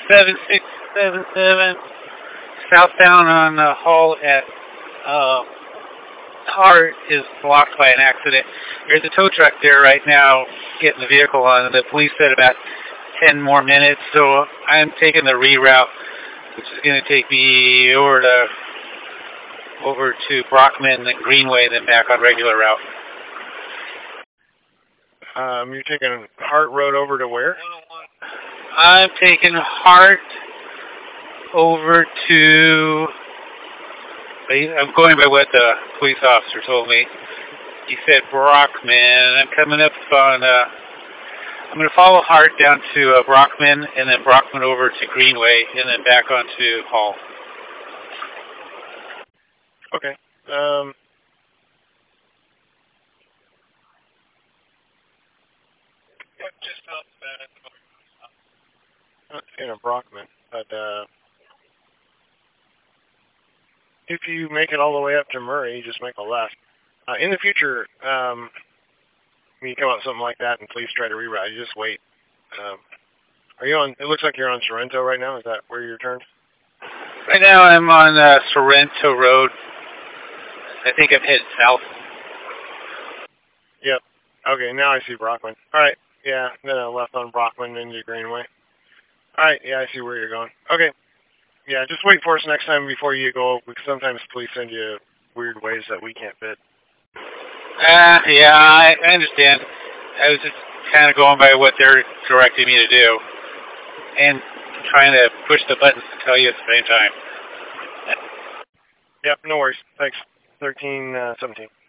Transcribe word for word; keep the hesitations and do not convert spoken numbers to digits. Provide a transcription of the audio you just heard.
seven six seven seven southbound on the Hall at uh, Hart is blocked by an accident. There's a tow truck there right now getting the vehicle on. The police said about ten more minutes, so I'm taking the reroute, which is going to take me over to over to Brockman and Greenway, then back on regular route. Um, you're taking Hart Road over to where? I'm taking Hart over to... I'm going by what the police officer told me. He said Brockman. I'm coming up on... Uh, I'm going to follow Hart down to uh, Brockman, and then Brockman over to Greenway, and then back onto Hall. Okay. Um... Just outside of Brockman, but uh, if you make it all the way up to Murray, you just make a left. Uh, in the future, um, when you come out with something like that and police try to reroute, you just wait. Um, are you on? It looks like you're on Sorrento right now. Is that where you're turned? Right now, I'm on uh, Sorrento Road. I think I'm headed south. Yep. Okay. Now I see Brockman. All right. Yeah, then I left on Brockman into Greenway. All right, yeah, I see where you're going. Okay. Yeah, just wait for us next time before you go, because sometimes police send you weird ways that we can't fit. Uh, yeah, I, I understand. I was just kind of going by what they're directing me to do, and trying to push the buttons to tell you at the same time. Yep, no worries. Thanks. thirteen seventeen.